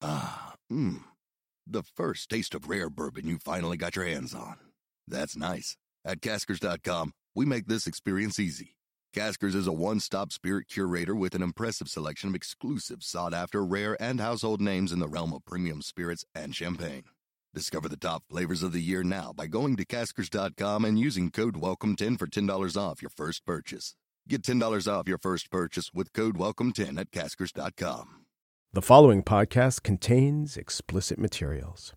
The first taste of rare bourbon you finally got your hands on. That's nice. At Caskers.com, we make this experience easy. Caskers is a one-stop spirit curator with an impressive selection of exclusive, sought-after, rare, and household names in the realm of premium spirits and champagne. Discover the top flavors of the year now by going to Caskers.com and using code WELCOME10 for $10 off your first purchase. Get $10 off your first purchase with code WELCOME10 at Caskers.com. The following podcast contains explicit materials.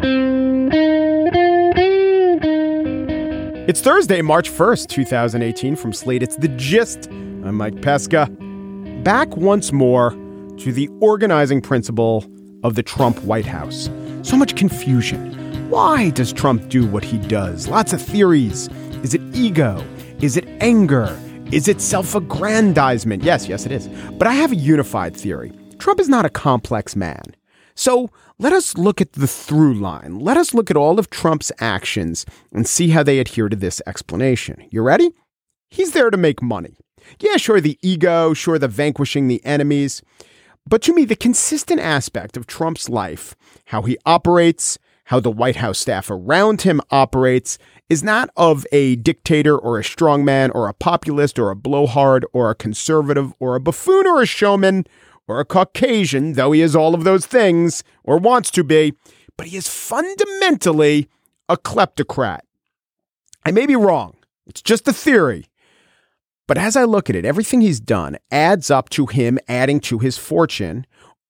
It's Thursday, March 1st, 2018. From Slate, it's The Gist. I'm Mike Pesca. Back once more to the organizing principle of the Trump White House. So much confusion. Why does Trump do what he does? Lots of theories. Is it ego? Is it anger? Is it self-aggrandizement? Yes, it is. But I have a unified theory. Trump is not a complex man. So let us look at the through line. Let us look at all of Trump's actions and see how they adhere to this explanation. You ready? He's there to make money. Yeah, sure, the ego, sure, the vanquishing the enemies. But to me, the consistent aspect of Trump's life, how he operates, how the White House staff around him operates, is not of a dictator or a strongman or a populist or a blowhard or a conservative or a buffoon or a showman or a Caucasian, though he is all of those things, or wants to be, but he is fundamentally a kleptocrat. I may be wrong. It's just a theory. But as I look at it, everything he's done adds up to him adding to his fortune,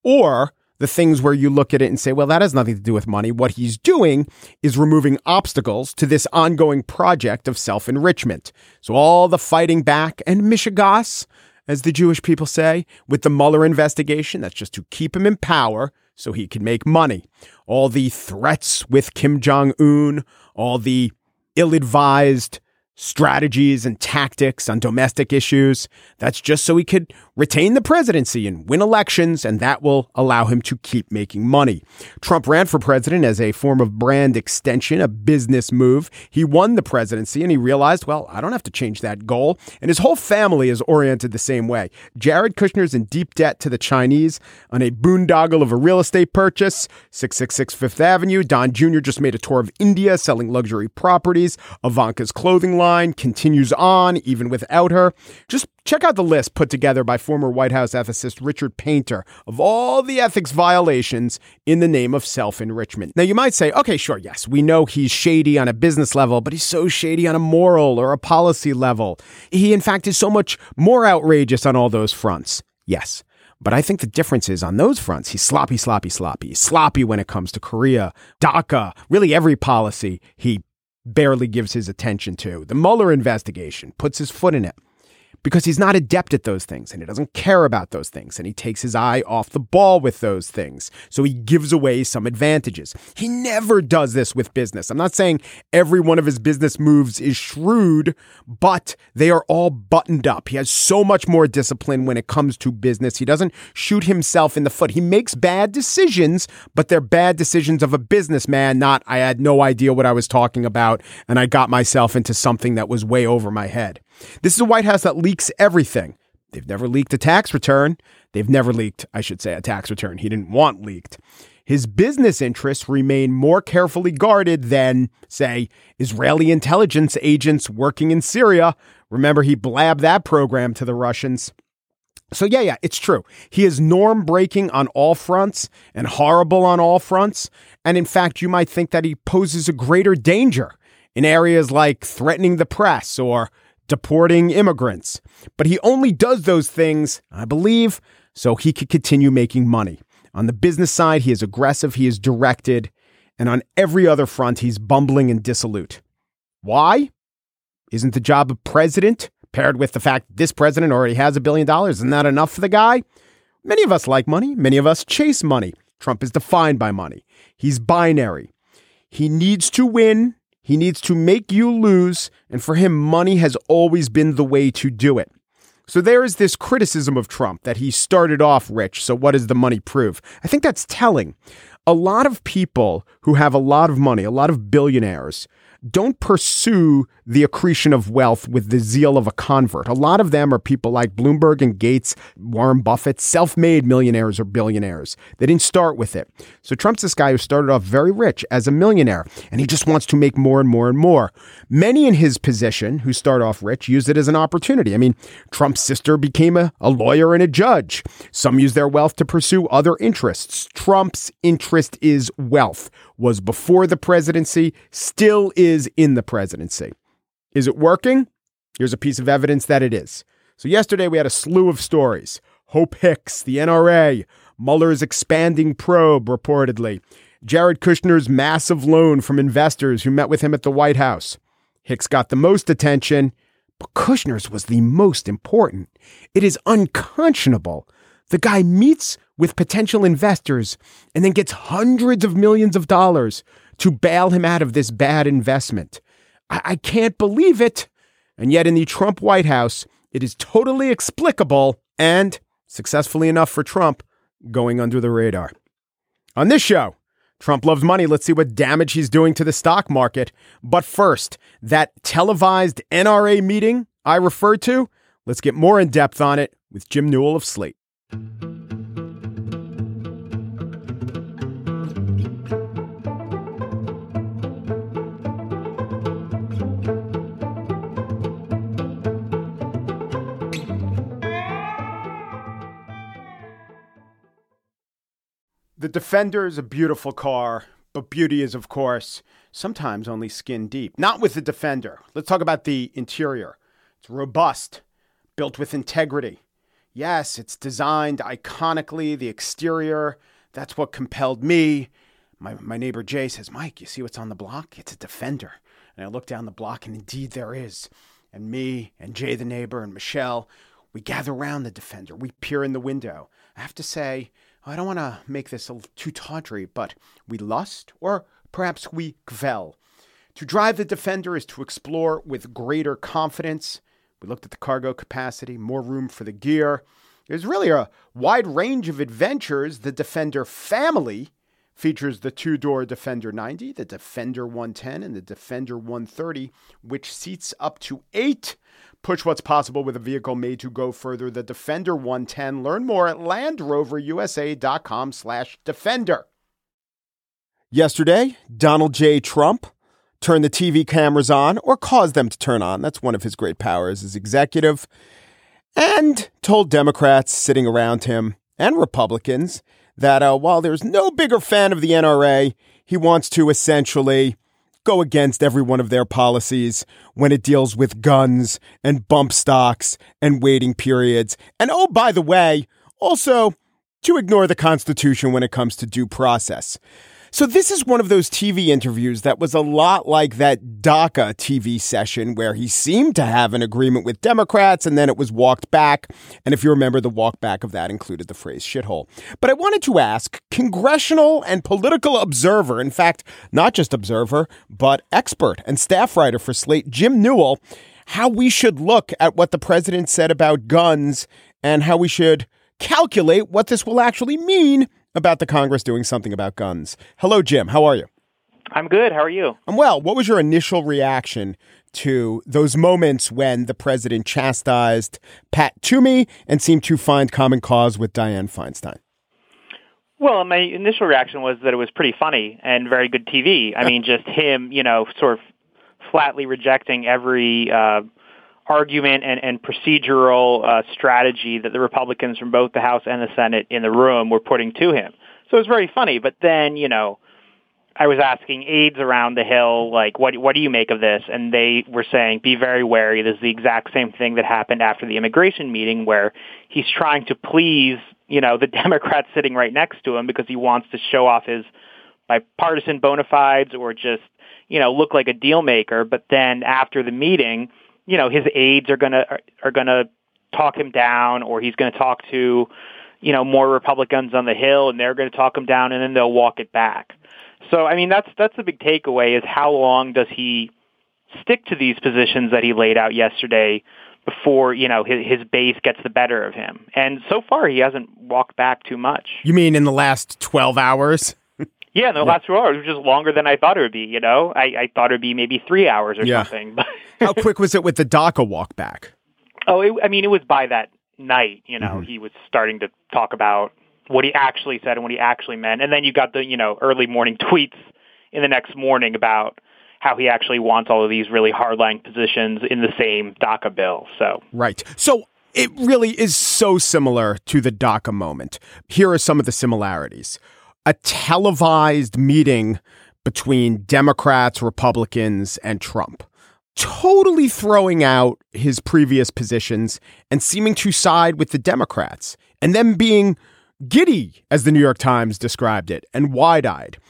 or the things where you look at it and say, well, that has nothing to do with money. What he's doing is removing obstacles to this ongoing project of self-enrichment. So all the fighting back and mishigas, as the Jewish people say, with the Mueller investigation, that's just to keep him in power so he can make money. All the threats with Kim Jong-un, all the ill-advised strategies and tactics on domestic issues, that's just so he could retain the presidency and win elections, and that will allow him to keep making money. Trump ran for president as a form of brand extension, a business move. He won the presidency and he realized, well, I don't have to change that goal. And his whole family is oriented the same way. Jared Kushner's in deep debt to the Chinese on a boondoggle of a real estate purchase, 666 Fifth Avenue. Don Jr. just made a tour of India selling luxury properties. Ivanka's clothing line continues on even without her. Just check out the list put together by former White House ethicist Richard Painter of all the ethics violations in the name of self-enrichment. Now, you might say, okay, sure, yes, we know he's shady on a business level, but he's so shady on a moral or a policy level. He, in fact, is so much more outrageous on all those fronts. Yes. But I think the difference is on those fronts, he's sloppy. He's sloppy when it comes to Korea, DACA, really every policy he barely gives his attention to. The Mueller investigation puts his foot in it because he's not adept at those things and he doesn't care about those things and he takes his eye off the ball with those things. So he gives away some advantages. He never does this with business. I'm not saying every one of his business moves is shrewd, but they are all buttoned up. He has so much more discipline when it comes to business. He doesn't shoot himself in the foot. He makes bad decisions, but they're bad decisions of a businessman, not I had no idea what I was talking about and I got myself into something that was way over my head. This is a White House that leaks everything. They've never leaked a tax return. They've never leaked, I should say, a tax return he didn't want leaked. His business interests remain more carefully guarded than, say, Israeli intelligence agents working in Syria. Remember, he blabbed that program to the Russians. So yeah, it's true. He is norm breaking on all fronts and horrible on all fronts. And in fact, you might think that he poses a greater danger in areas like threatening the press or deporting immigrants. But he only does those things, I believe, so he could continue making money. On the business side, he is aggressive, he is directed, and on every other front, he's bumbling and dissolute. Why? Isn't the job of president, paired with the fact this president already has $1 billion, isn't that enough for the guy? Many of us like money. Many of us chase money. Trump is defined by money. He's binary. He needs to win. He needs to make you lose, and for him, money has always been the way to do it. So there is this criticism of Trump that he started off rich, so what does the money prove? I think that's telling. A lot of people who have a lot of money, a lot of billionaires, don't pursue the accretion of wealth with the zeal of a convert. A lot of them are people like Bloomberg and Gates, Warren Buffett, self-made millionaires or billionaires. They didn't start with it. So Trump's this guy who started off very rich as a millionaire, and he just wants to make more and more and more. Many in his position who start off rich use it as an opportunity. I mean, Trump's sister became a lawyer and a judge. Some use their wealth to pursue other interests. Trump's interest is wealth. Was before the presidency, still is in the presidency. Is it working? Here's a piece of evidence that it is. So yesterday we had a slew of stories. Hope Hicks, the NRA, Mueller's expanding probe, reportedly, Jared Kushner's massive loan from investors who met with him at the White House. Hicks got the most attention, but Kushner's was the most important. It is unconscionable. The guy meets with potential investors and then gets hundreds of millions of dollars to bail him out of this bad investment. I can't believe it. And yet in the Trump White House, it is totally explicable and, successfully enough for Trump, going under the radar. On this show, Trump loves money. Let's see what damage he's doing to the stock market. But first, that televised NRA meeting I referred to, let's get more in depth on it with Jim Newell of Slate. The Defender is a beautiful car, but beauty is, of course, sometimes only skin deep. Not with the Defender. Let's talk about the interior. It's robust, built with integrity. Yes, it's designed iconically, the exterior. That's what compelled me. My neighbor Jay says, Mike, you see what's on the block? It's a Defender. And I look down the block, and indeed there is. And me and Jay, the neighbor, and Michelle, we gather around the Defender. We peer in the window. I have to say, I don't want to make this too tawdry, but we lust, or perhaps we gvel. To drive the Defender is to explore with greater confidence. We looked at the cargo capacity, more room for the gear. There's really a wide range of adventures. The Defender family features the two-door Defender 90, the Defender 110, and the Defender 130, which seats up to 8. Push what's possible with a vehicle made to go further. The Defender 110. Learn more at LandRoverUSA.com/Defender. Yesterday, Donald J. Trump turned the TV cameras on, or caused them to turn on. That's one of his great powers as executive. And told Democrats sitting around him and Republicans that while there's no bigger fan of the NRA, he wants to essentially go against every one of their policies when it deals with guns and bump stocks and waiting periods. And oh, by the way, also to ignore the Constitution when it comes to due process. So this is one of those TV interviews that was a lot like that DACA TV session where he seemed to have an agreement with Democrats and then it was walked back. And if you remember, the walk back of that included the phrase shithole. But I wanted to ask congressional and political observer, in fact, not just observer, but expert and staff writer for Slate, Jim Newell, how we should look at what the president said about guns and how we should calculate what this will actually mean about the Congress doing something about guns. Hello, Jim. How are you? I'm good. How are you? I'm well. What was your initial reaction to those moments when the president chastised Pat Toomey and seemed to find common cause with Dianne Feinstein? Well, my initial reaction was that it was pretty funny and very good TV. I mean, just him, sort of flatly rejecting every argument and procedural strategy that the Republicans from both the House and the Senate in the room were putting to him. So it was very funny. But then, I was asking aides around the Hill, like, what do you make of this? And they were saying, be very wary. This is the exact same thing that happened after the immigration meeting where he's trying to please, the Democrats sitting right next to him because he wants to show off his bipartisan bona fides or just, look like a deal maker. But then after the meeting, his aides are gonna talk him down, or he's going to talk to, more Republicans on the Hill, and they're going to talk him down, and then they'll walk it back. So, I mean, that's the big takeaway is how long does he stick to these positions that he laid out yesterday before, his base gets the better of him. And so far, he hasn't walked back too much. You mean in the last 12 hours? Yeah, the last 2 hours was just longer than I thought it would be, you know? I thought it would be maybe 3 hours or something. How quick was it with the DACA walk back? Oh, it was by that night, you know, he was starting to talk about what he actually said and what he actually meant. And then you got the, you know, early morning tweets in the next morning about how he actually wants all of these really hardline positions in the same DACA bill. So right. So it really is so similar to the DACA moment. Here are some of the similarities. A televised meeting between Democrats, Republicans, and Trump, totally throwing out his previous positions and seeming to side with the Democrats, and them being giddy, as the New York Times described it, and wide-eyed.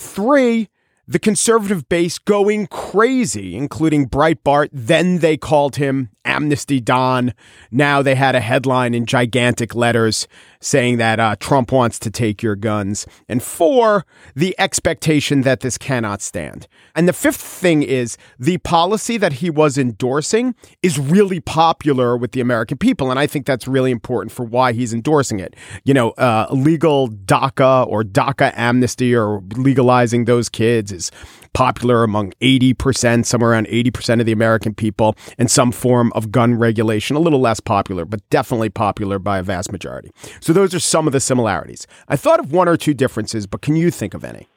3, the conservative base going crazy, including Breitbart. Then they called him Amnesty Don. Now they had a headline in gigantic letters saying that Trump wants to take your guns. And 4, the expectation that this cannot stand. And the 5th thing is the policy that he was endorsing is really popular with the American people. And I think that's really important for why he's endorsing it. You know, legal DACA or DACA amnesty or legalizing those kids is popular among 80%, somewhere around 80% of the American people, and some form of gun regulation, a little less popular, but definitely popular by a vast majority. So those are some of the similarities. I thought of 1 or 2 differences, but can you think of any?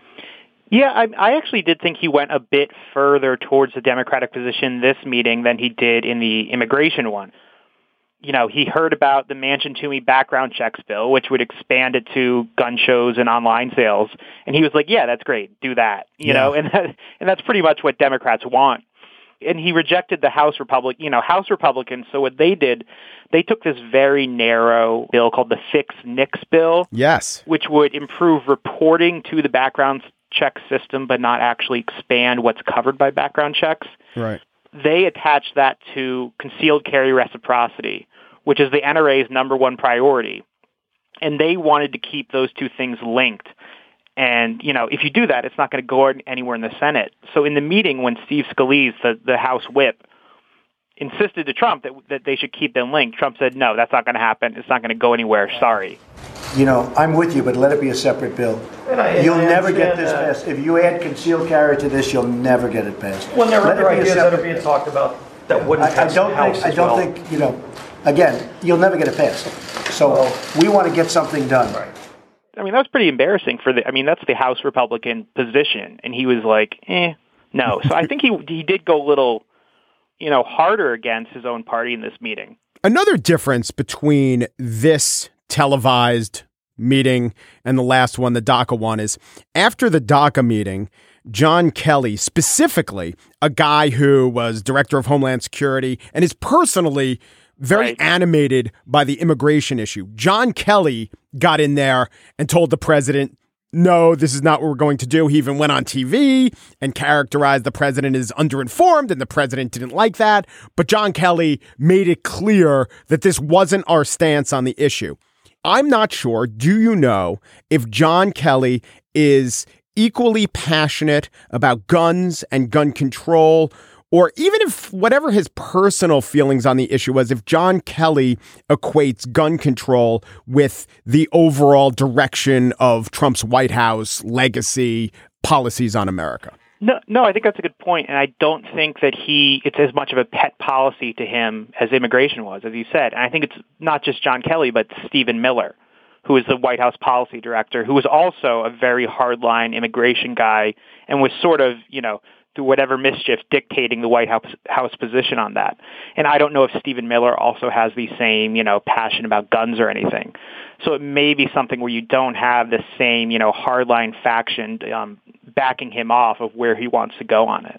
Yeah, I actually did think he went a bit further towards the Democratic position this meeting than he did in the immigration one. You know, he heard about the Manchin-Toomey background checks bill, which would expand it to gun shows and online sales. And he was like, yeah, that's great. Do that. You know, and that's pretty much what Democrats want. And he rejected the House Republicans. So what they did, they took this very narrow bill called the Fix Nix bill. Yes. Which would improve reporting to the background check system, but not actually expand what's covered by background checks. Right. They attached that to concealed carry reciprocity, which is the NRA's number one priority. And they wanted to keep those two things linked. And, you know, if you do that, it's not going to go anywhere in the Senate. So in the meeting, when Steve Scalise, the House whip, insisted to Trump that they should keep them linked, Trump said, no, that's not going to happen. It's not going to go anywhere. Sorry. You know, I'm with you, but let it be a separate bill. You'll never get this passed. If you add concealed carry to this, you'll never get it passed. Well, there are other ideas that are being talked about that wouldn't pass the House I don't think, you know, again, you'll never get it passed. So we want to get something done. Right. I mean, that was pretty embarrassing that's the House Republican position. And he was like, no. So I think he did go a little, you know, harder against his own party in this meeting. Another difference between this televised meeting and the last one, the DACA one, is after the DACA meeting, John Kelly, specifically a guy who was director of Homeland Security and is personally very animated by the immigration issue. John Kelly got in there and told the president, no, this is not what we're going to do. He even went on TV and characterized the president as underinformed, and the president didn't like that. But John Kelly made it clear that this wasn't our stance on the issue. I'm not sure, do you know, if John Kelly is equally passionate about guns and gun control, or even if whatever his personal feelings on the issue was, if John Kelly equates gun control with the overall direction of Trump's White House legacy policies on America. No, I think that's a good point, and I don't think that it's as much of a pet policy to him as immigration was, as you said. And I think it's not just John Kelly, but Stephen Miller, who is the White House policy director, who was also a very hardline immigration guy and was sort of, you know, through whatever mischief, dictating the White House position on that. And I don't know if Stephen Miller also has the same, you know, passion about guns or anything. So it may be something where you don't have the same, you know, hardline faction backing him off of where he wants to go on it.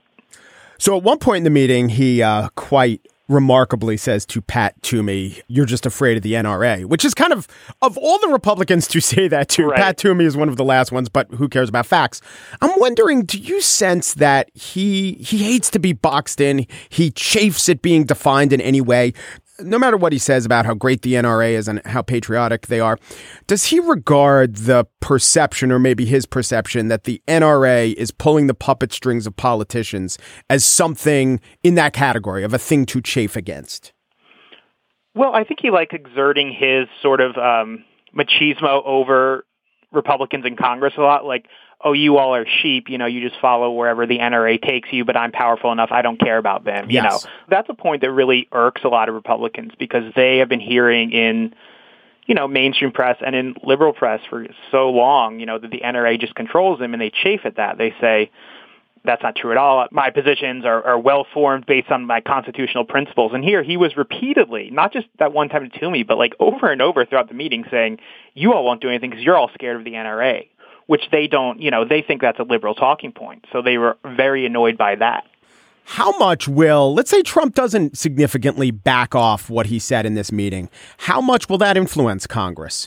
So at one point in the meeting, he quite remarkably says to Pat Toomey, you're just afraid of the NRA, which is kind of all the Republicans to say that to. Right. Pat Toomey is one of the last ones, but who cares about facts? I'm wondering, do you sense that he hates to be boxed in? He chafes at being defined in any way? No matter what he says about how great the NRA is and how patriotic they are, does he regard the perception, or maybe his perception, that the NRA is pulling the puppet strings of politicians as something in that category of a thing to chafe against? Well, I think he likes exerting his sort of machismo over Republicans in Congress a lot, like, oh, you all are sheep, you just follow wherever the NRA takes you, but I'm powerful enough, I don't care about them. Yes. That's a point that really irks a lot of Republicans because they have been hearing in, mainstream press and in liberal press for so long, that the NRA just controls them, and they chafe at that. They say, that's not true at all. My positions are well-formed based on my constitutional principles. And here he was repeatedly, not just that one time to Toomey, but like over and over throughout the meeting saying, you all won't do anything because you're all scared of the NRA, which they don't, they think that's a liberal talking point. So they were very annoyed by that. How much let's say Trump doesn't significantly back off what he said in this meeting, how much will that influence Congress?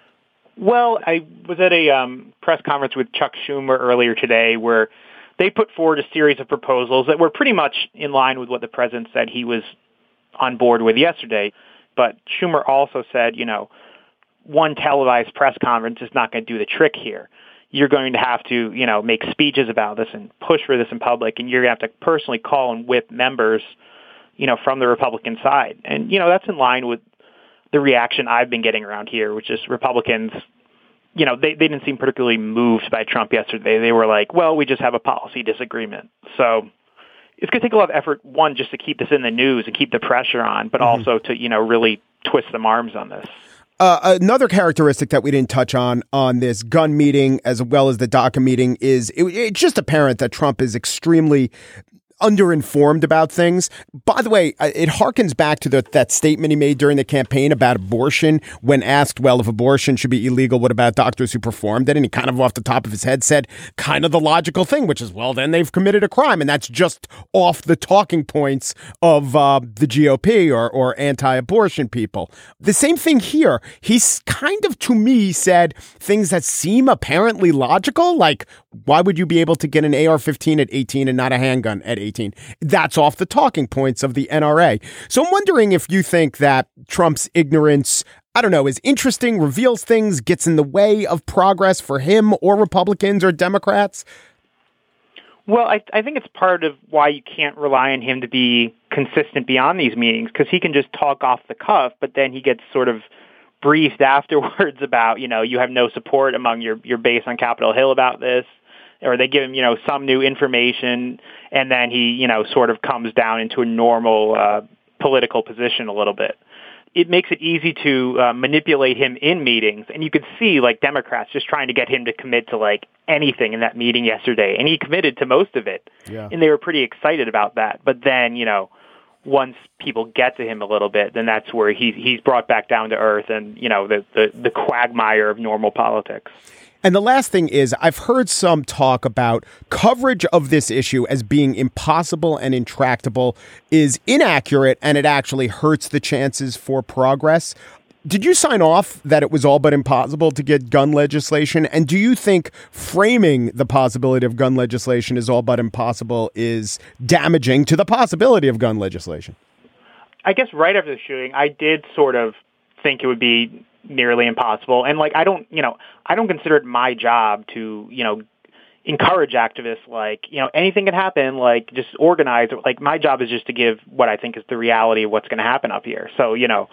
Well, I was at a press conference with Chuck Schumer earlier today where they put forward a series of proposals that were pretty much in line with what the president said he was on board with yesterday. But Schumer also said, one televised press conference is not going to do the trick here. You're going to have to, make speeches about this and push for this in public, and you're going to have to personally call and whip members, from the Republican side. And, that's in line with the reaction I've been getting around here, which is Republicans, they didn't seem particularly moved by Trump yesterday. They were like, well, we just have a policy disagreement. So it's going to take a lot of effort, one, just to keep this in the news and keep the pressure on, but also to, really twist some arms on this. Another characteristic that we didn't touch on this gun meeting as well as the DACA meeting is it's just apparent that Trump is extremely underinformed about things. By the way, it harkens back to that statement he made during the campaign about abortion when asked, well, if abortion should be illegal, what about doctors who performed it? And he kind of off the top of his head said kind of the logical thing, which is, well, then they've committed a crime. And that's just off the talking points of the GOP or anti-abortion people. The same thing here. He's kind of, to me, said things that seem apparently logical, like why would you be able to get an AR-15 at 18 and not a handgun at 18? That's off the talking points of the NRA. So I'm wondering if you think that Trump's ignorance, I don't know, is interesting, reveals things, gets in the way of progress for him or Republicans or Democrats? Well, I think it's part of why you can't rely on him to be consistent beyond these meetings, because he can just talk off the cuff, but then he gets sort of briefed afterwards about, you have no support among your base on Capitol Hill about this. Or they give him, some new information, and then he, sort of comes down into a normal political position a little bit. It makes it easy to manipulate him in meetings, and you could see, Democrats just trying to get him to commit to, anything in that meeting yesterday, and he committed to most of it, and they were pretty excited about that. But then, once people get to him a little bit, then that's where he's brought back down to earth and, the quagmire of normal politics. And the last thing is, I've heard some talk about coverage of this issue as being impossible and intractable is inaccurate, and it actually hurts the chances for progress. Did you sign off that it was all but impossible to get gun legislation? And do you think framing the possibility of gun legislation as all but impossible is damaging to the possibility of gun legislation? I guess right after the shooting, I did sort of think it would be nearly impossible. And I don't consider it my job to, encourage activists, anything can happen, just organize. My job is just to give what I think is the reality of what's going to happen up here. So,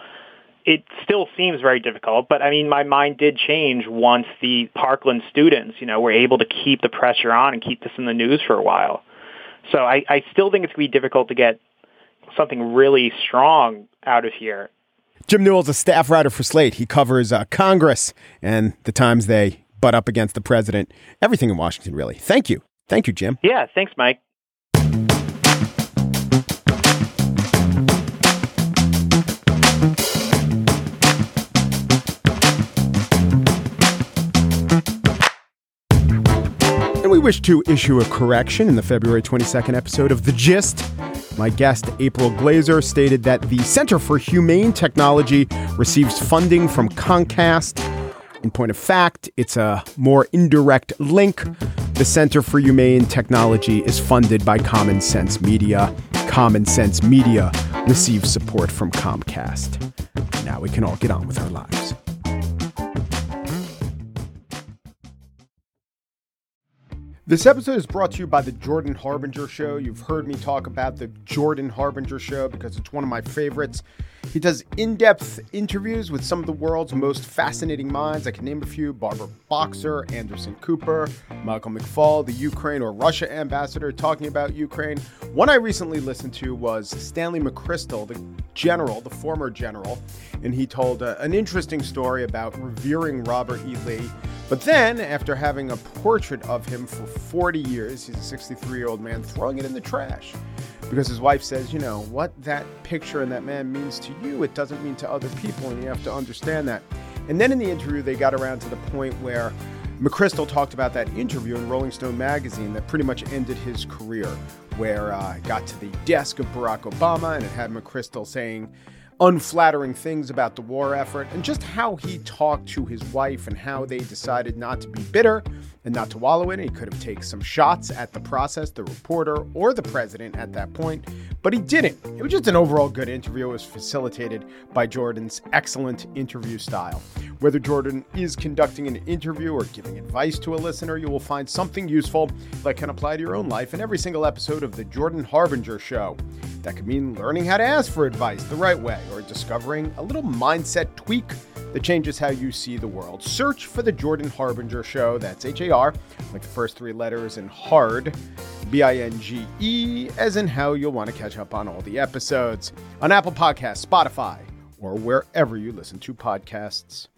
it still seems very difficult, but my mind did change once the Parkland students, were able to keep the pressure on and keep this in the news for a while. So I still think it's going to be difficult to get something really strong out of here. Jim Newell's a staff writer for Slate. He covers Congress and the times they butt up against the president. Everything in Washington, really. Thank you. Thank you, Jim. Yeah, thanks, Mike. And we wish to issue a correction in the February 22nd episode of The Gist. My guest, April Glaser, stated that the Center for Humane Technology receives funding from Comcast. In point of fact, it's a more indirect link. The Center for Humane Technology is funded by Common Sense Media. Common Sense Media receives support from Comcast. Now we can all get on with our lives. This episode is brought to you by the Jordan Harbinger Show. You've heard me talk about the Jordan Harbinger Show because it's one of my favorites. He does in-depth interviews with some of the world's most fascinating minds. I can name a few: Barbara Boxer, Anderson Cooper, Michael McFaul, the Ukraine or Russia ambassador talking about Ukraine. One I recently listened to was Stanley McChrystal, the general, the former general, and he told an interesting story about revering Robert E. Lee. But then, after having a portrait of him for 40 years, he's a 63-year-old man, throwing it in the trash. Because his wife says, you know, what that picture and that man means to you, it doesn't mean to other people, and you have to understand that. And then in the interview, they got around to the point where McChrystal talked about that interview in Rolling Stone magazine that pretty much ended his career, where it got to the desk of Barack Obama, and it had McChrystal saying unflattering things about the war effort, and just how he talked to his wife and how they decided not to be bitter and not to wallow in it. He could have taken some shots at the process, the reporter, or the president at that point, but he didn't. It was just an overall good interview. It was facilitated by Jordan's excellent interview style. Whether Jordan is conducting an interview or giving advice to a listener, you will find something useful that can apply to your own life in every single episode of the Jordan Harbinger Show. That could mean learning how to ask for advice the right way, or discovering a little mindset tweak that changes how you see the world. Search for the Jordan Harbinger Show. That's H-A-R, like the first three letters, and hard, B-I-N-G-E, as in how you'll want to catch up on all the episodes on Apple Podcasts, Spotify, or wherever you listen to podcasts.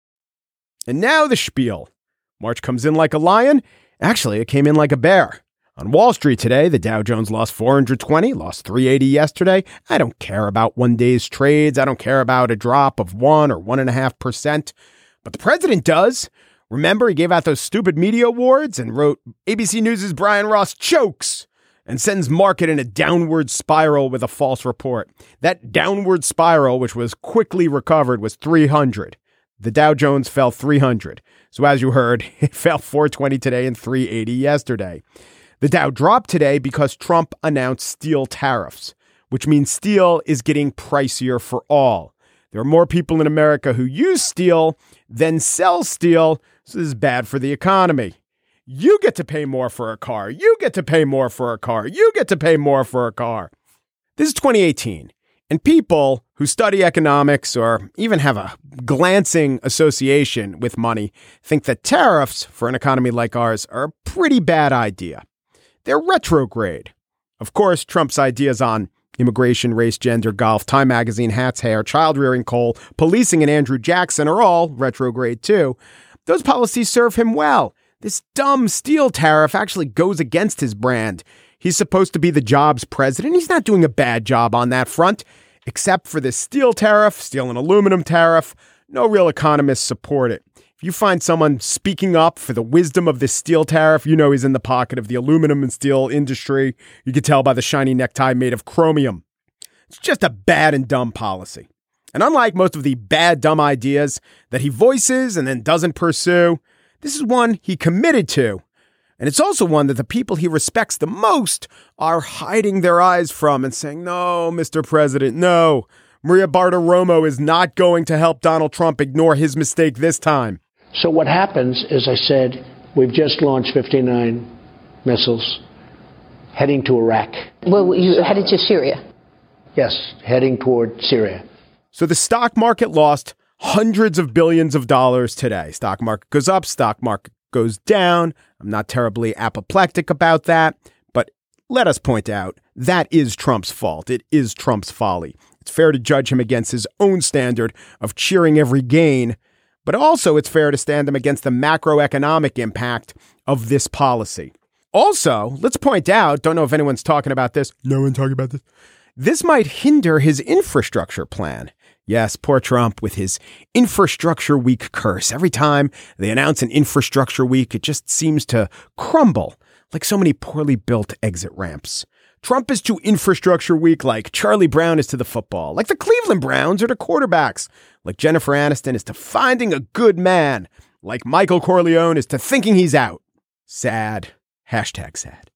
And now the spiel. March comes in like a lion. Actually, it came in like a bear. On Wall Street today, the Dow Jones lost 420, lost 380 yesterday. I don't care about one day's trades. I don't care about a drop of 1 or 1.5%. But the president does. Remember, he gave out those stupid media awards and wrote, ABC News' Brian Ross chokes and sends market in a downward spiral with a false report. That downward spiral, which was quickly recovered, was 300. The Dow Jones fell 300. So as you heard, it fell 420 today and 380 yesterday. The Dow dropped today because Trump announced steel tariffs, which means steel is getting pricier for all. There are more people in America who use steel than sell steel, so this is bad for the economy. You get to pay more for a car. You get to pay more for a car. You get to pay more for a car. This is 2018, and people who study economics or even have a glancing association with money think that tariffs for an economy like ours are a pretty bad idea. They're retrograde. Of course, Trump's ideas on immigration, race, gender, golf, Time Magazine, hats, hair, child-rearing, coal, policing, and Andrew Jackson are all retrograde too. Those policies serve him well. This dumb steel tariff actually goes against his brand. He's supposed to be the jobs president. He's not doing a bad job on that front, except for this steel tariff, steel and aluminum tariff. No real economists support it. If you find someone speaking up for the wisdom of this steel tariff, you know he's in the pocket of the aluminum and steel industry. You can tell by the shiny necktie made of chromium. It's just a bad and dumb policy. And unlike most of the bad, dumb ideas that he voices and then doesn't pursue, this is one he committed to. And it's also one that the people he respects the most are hiding their eyes from and saying, no, Mr. President, no. Maria Bartiromo is not going to help Donald Trump ignore his mistake this time. So what happens, as I said, we've just launched 59 missiles heading to Iraq. Well, you headed to Syria? Yes, heading toward Syria. So the stock market lost hundreds of billions of dollars today. Stock market goes up, stock market goes down. I'm not terribly apoplectic about that, but let us point out that is Trump's fault. It is Trump's folly. It's fair to judge him against his own standard of cheering every gain, but also it's fair to stand him against the macroeconomic impact of this policy. Also, let's point out, don't know if anyone's talking about this. No one talking about this. This might hinder his infrastructure plan. Yes, poor Trump with his infrastructure week curse. Every time they announce an infrastructure week, it just seems to crumble like so many poorly built exit ramps. Trump is to infrastructure week like Charlie Brown is to the football, like the Cleveland Browns are to quarterbacks, like Jennifer Aniston is to finding a good man, like Michael Corleone is to thinking he's out. Sad. Hashtag sad.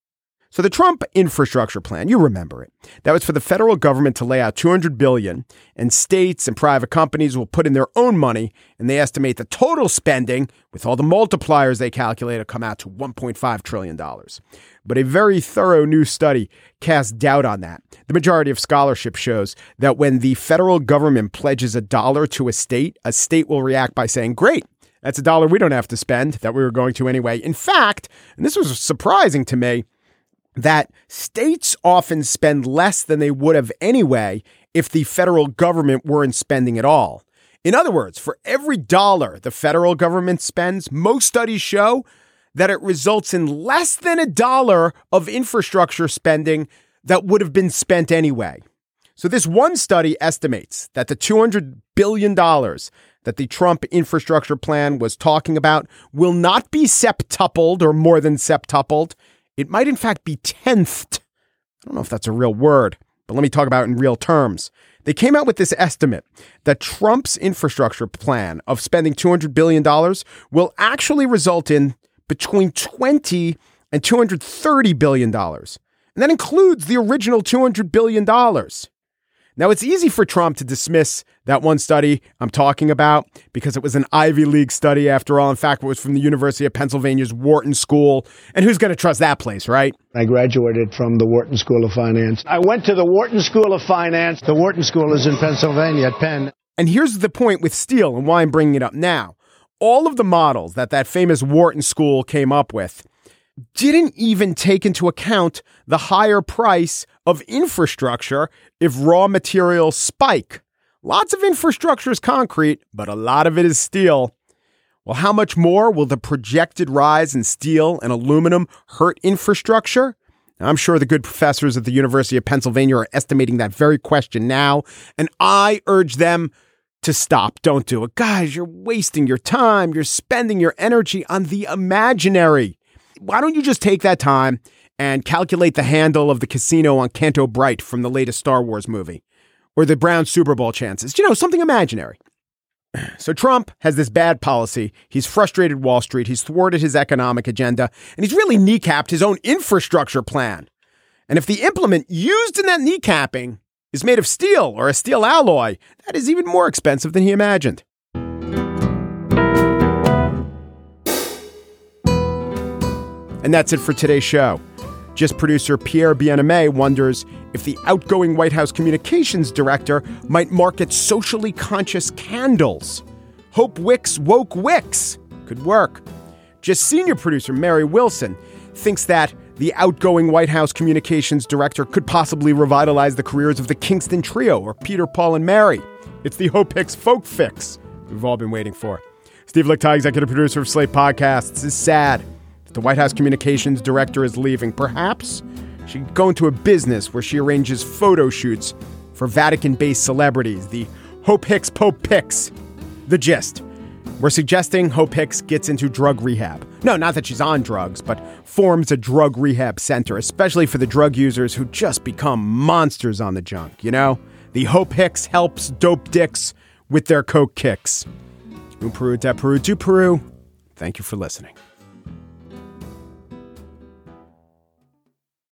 So the Trump infrastructure plan, you remember it. That was for the federal government to lay out $200 billion, and states and private companies will put in their own money, and they estimate the total spending, with all the multipliers they calculate, will come out to $1.5 trillion. But a very thorough new study casts doubt on that. The majority of scholarship shows that when the federal government pledges $1 to a state will react by saying, great, that's $1 we don't have to spend, that we were going to anyway. In fact, and this was surprising to me, that states often spend less than they would have anyway if the federal government weren't spending at all. In other words, for every dollar the federal government spends, most studies show that it results in less than $1 of infrastructure spending that would have been spent anyway. So this one study estimates that the $200 billion that the Trump infrastructure plan was talking about will not be septupled or more than septupled. It might, in fact, be tenthed. I don't know if that's a real word, but let me talk about it in real terms. They came out with this estimate that Trump's infrastructure plan of spending $200 billion will actually result in between $20 and $230 billion. And that includes the original $200 billion. Now, it's easy for Trump to dismiss that one study I'm talking about because it was an Ivy League study after all. In fact, it was from the University of Pennsylvania's Wharton School. And who's going to trust that place, right? I graduated from the Wharton School of Finance. I went to the Wharton School of Finance. The Wharton School is in Pennsylvania at Penn. And here's the point with steel and why I'm bringing it up now. All of the models that famous Wharton School came up with didn't even take into account the higher price of infrastructure if raw materials spike. Lots of infrastructure is concrete, but a lot of it is steel. Well, how much more will the projected rise in steel and aluminum hurt infrastructure? I'm sure the good professors at the University of Pennsylvania are estimating that very question now, and I urge them to stop. Don't do it. Guys, you're wasting your time. You're spending your energy on the imaginary. Why don't you just take that time and calculate the handle of the casino on Canto Bright from the latest Star Wars movie, or the Browns Super Bowl chances? You know, something imaginary. So Trump has this bad policy. He's frustrated Wall Street. He's thwarted his economic agenda, and he's really kneecapped his own infrastructure plan. And if the implement used in that kneecapping is made of steel or a steel alloy, that is even more expensive than he imagined. And that's it for today's show. Just producer Pierre Bien-Aimé wonders if the outgoing White House communications director might market socially conscious candles. Hope Wicks woke Wicks could work. Just senior producer Mary Wilson thinks that the outgoing White House communications director could possibly revitalize the careers of the Kingston Trio or Peter, Paul, and Mary. It's the Hope Hicks folk fix we've all been waiting for. Steve Lickteig, executive producer of Slate Podcasts, is sad that the White House communications director is leaving. Perhaps she could go into a business where she arranges photo shoots for Vatican-based celebrities, the Hope Hicks Pope Picks. The gist. We're suggesting Hope Hicks gets into drug rehab. No, not that she's on drugs, but forms a drug rehab center, especially for the drug users who just become monsters on the junk, you know? The Hope Hicks helps dope dicks with their coke kicks. Un Peru, de Peru, du Peru. Thank you for listening.